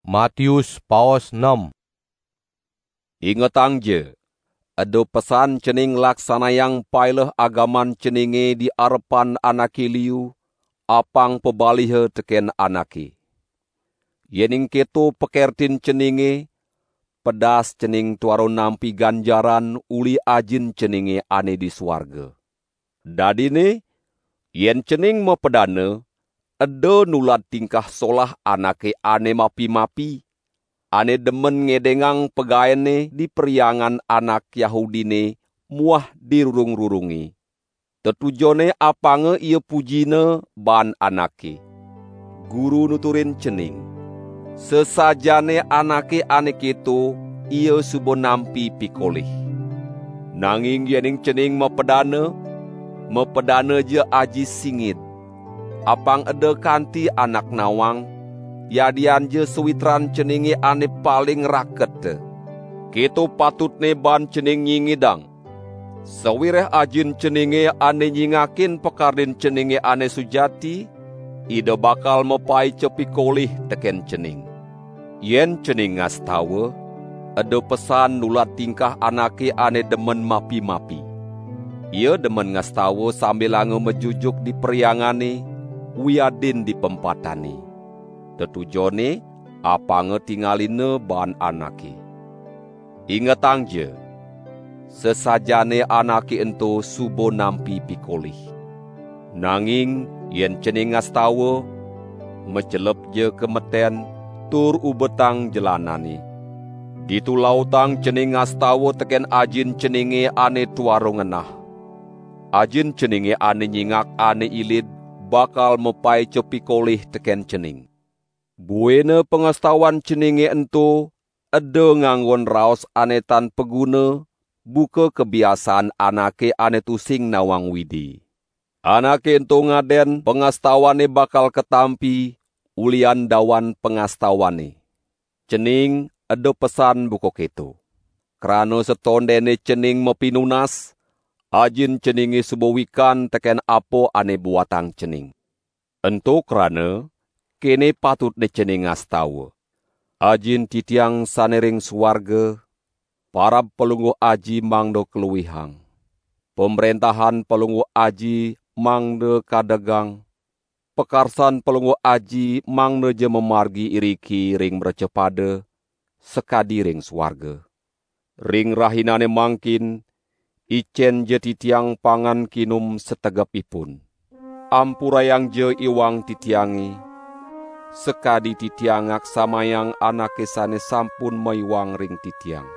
Matius paus 6. Ingetang je, ada pesan cening laksana yang pailah agaman ceninge di arepan anaki liu, apang pebalihe teken anaki. Yening keto pekertin ceninge, pedas cening tuaro nampi ganjaran uli ajin ceninge ane di suarga. Dadine, yen cening mepedana, ada nulad tingkah solah anake ane mapi-mapi, ane demen ngedengang pegaene di periangan anak Yahudine muah dirurung-rurungi. Tetujone apange ia pujine ban anake. Guru nuturin cening. Sesajane anake ane keto, ia subo nampi pikolih. Nanging yening cening mepedana je aji singit. Apang ada kanti anak nawang, yadian je sewitran ceninge ane paling raket. Keto patutne ban cening nyingidang. Sewireh ajin ceninge ane nyingakin pekardin ceninge ane sujati, ida bakal mepai cepi kolih teken cening. Yen cening ngastawa, ada pesan nulat tingkah anake ane demen mapi-mapi. Ia demen ngastawa sambil lange mejujuk di periangane, wiadin di pempatane. Tetujone, apange tinggaline ban anake. Ingetang je, sesajane anake ento subo nampi pikolih. Nanging, yen cening ngastawa, mecelep je kemeten, tur ubetang jelanane. Ditu lautang cening ngastawa teken ajin ceninge ane tuaro ngenah. Ajin ceninge ane nyingak ane ilid, bakal mepai cepi kolih teken cening. Buene pengastawan ceninge ento, ada nganggon raos ane tan peguna, buka kebiasaan anake ane tusing nawang widi. Anake ento ngaden pengastawane bakal ketampi, ulian dawan pengastawane. Cening ada pesan buka keto. Krano setondene cening mepinunas, ajin ceninge subowikan teken apo ane buatang cening. Ento krana, kene patut ne cening ngastawa. Ajin titiang sanering suarga, parab pelungguh aji mangdo keluihang. Pemerintahan pelungguh aji mangde kadegang. Pekarsan pelungguh aji mangde je memargi iriki ring merecepada, sekadi ring suarga. Ring rahinane mangkin, icen je titiang pangan kinum setegapipun. Ampurayang je iwang titiangi, sekadi titiangak samayang anake sane sampun maiwang ring titiang.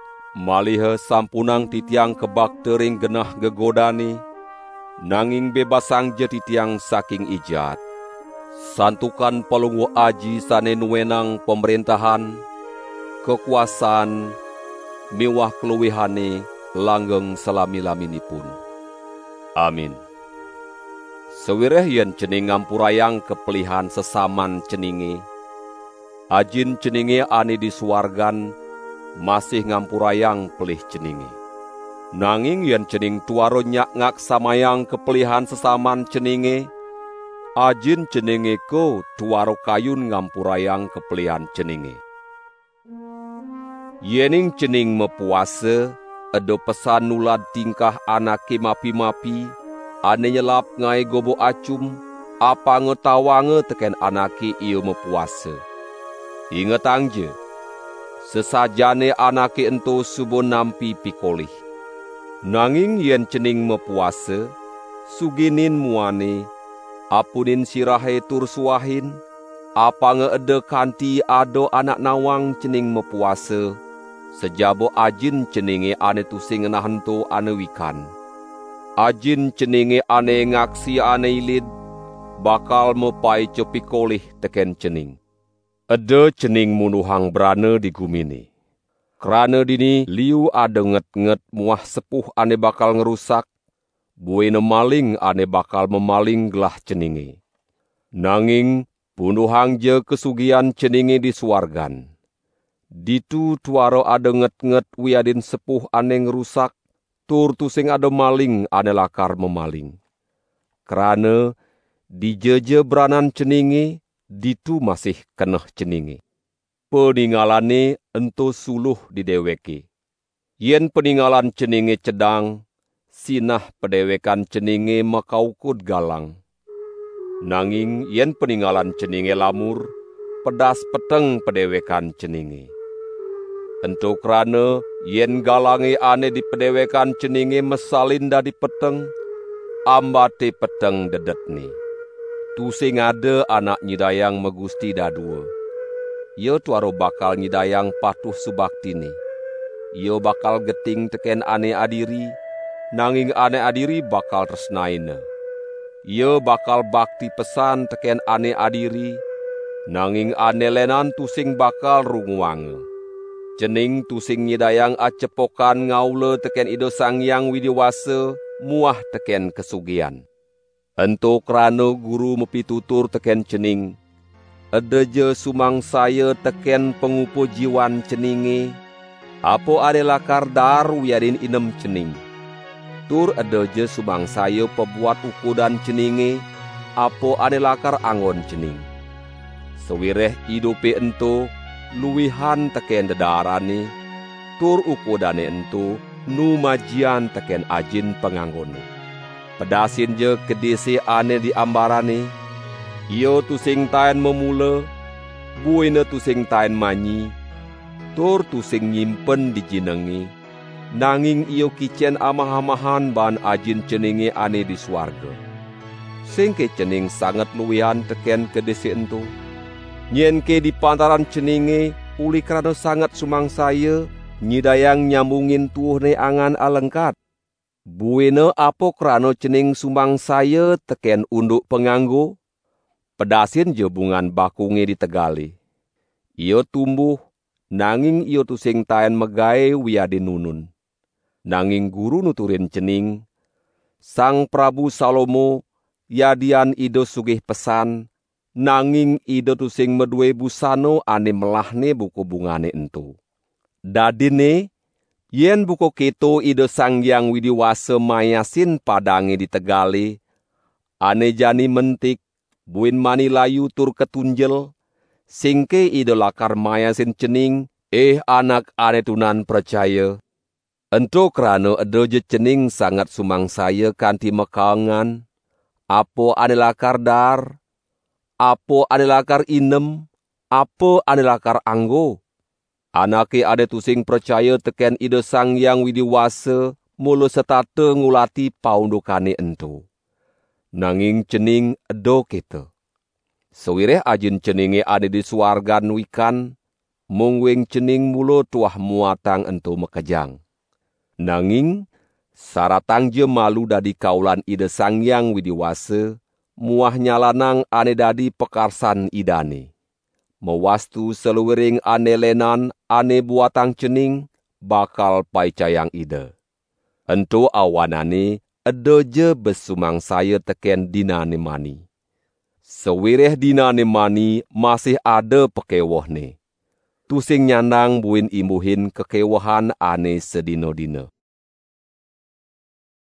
Malihe sampunang titiang kebakte ring genah gegodani, nanging bebasang je titiang saking ijat. Santukan pelungguh aji sane nuwenang pemerintahan, kekuasaan, miwah keluwihane, langgeng selami-laminipun. Amin. Sewireh yen cening ngampurayang kepelihan sesaman ceninge, ajin ceninge ane di suargan, masih ngampurayang pelih ceninge. Nanging yen cening tuaro nyak ngak samayang kepelihan sesaman ceninge, ajin ceninge ko tuaro kayun ngampurayang kepelihan ceninge. Yening cening mepuasa, ada pesan nulad tingkah anake mapi-mapi, ane nyelap ngai gobo acum, apa ngetawange teken anake iyo mepuasa. Ingetang je, sesajane anake ento subo nampi pikolih. Nanging yen cening mepuasa, suginin muane, apunin sirahe tur suahin, apa ngeede kanti ado anak nawang cening mepuasa, sejabo ajin ceninge ane tusing nahento ane wikan. Ajin ceninge ane ngaksi ane ilid, bakal mepai cepi kolih teken cening. Ede cening munuhang berane di gumini. Kerana dini liu ada nget-nget muah sepuh ane bakal ngerusak, buene maling ane bakal memaling gelah ceninge. Nanging punuhang je kesugian ceninge di suargan. Ditu tuaro ada nget-nget wiadin sepuh ane ngerusak, tur tusing ada maling ane lakar memaling. Kerana di jeje beranan ceninge, ditu masih keneh ceninge. peninggalane ento suluh dideweke. Yen peninggalan ceninge cedang, sinah pedewekan ceninge makaukut galang. Nanging yen peninggalan ceninge lamur, pedas peteng pedewekan ceninge. Ento krana yen galange ane di pedewekan ceninge mesalin dadi peteng, ambate peteng dedetne. Tusing ada anak nyidayang megusti dadua. Ia tuaro bakal nyidayang patuh subaktine. Ia bakal geting teken ane adiri, nanging ane adiri bakal tresnaina. Ia bakal bakti pesan teken ane adiri, nanging ane lenan tusing bakal runguange. Cening tusing nyidayang acepokan ngaula teken Ida Sang Hyang Widiwasa, muah teken kesugian. Ento krana guru mepitutur teken cening, edeje sumang saya teken pengupo jiwan ceninge, apo ade lakar dar wiadin inem cening. Tur edeje sumang saya pebuat ukudan ceninge, apo ade lakar angon cening. Sewireh idope ento, luwihan teken dedarane, tur ukudane ento, nu majian teken ajin penganggone. Pedasin je kedisi ane di ambarane, iyo tusing taen memula, buina tusing taen manyi, tur tusing nyimpen di jinengi, nanging iyo kicen amah-amahan ban ajin ceninge ane di swarga. Singke cening sangat luwihan teken kedisi ento, nyenke di pantaran ceninge, uli krana sangat sumang saya, nyidayang nyambungin tuuhne angan alengkat. Buena apo krana cening sumang saya teken unduk penganggo, pedasin je bungan bakunge di tegale. Iyo tumbuh, nanging iyo tusing taen megae wiade nunun. Nanging guru nuturin cening, Sang Prabu Salomo, yadian ido sugih pesan, nanging ido tusing medue busano ane melahne buku bungane ento. Dadine, yen buku keto Ida Sang Hyang Widiwasa mayasin padange di tegale, ane jani mentik, buin mani layu tur ketunjel, singke Ida lakar mayasin cening, anak ane tunan percaya. Ento krana edoje cening sangat sumang saya kanti mekaangan, apo ane lakar dar, apo ane lakar inem, apo ane lakar anggo. Anake ade tusing percaya teken Ida Sang Hyang Widiwasa, mula setate ngulati paundukane ento. Nanging cening edo kete. Sewireh ajin ceninge ade di suargan wikan, mungwing cening mulo tuah muatang ento mekejang. Nanging, saratang je malu dadi kaulan Ida Sang Hyang Widiwasa, muah nyalanang ane dadi pekarsan idane. Mewastu seluwiring ane lenan ane buatang cening, bakal paicayang ida. Ento awanane, edo je besumang saya teken dinane mani. Sewireh dinane mani masih ada pekewohne. Tusing nyandang buin imbuhin kekewohan ane sedino-dino.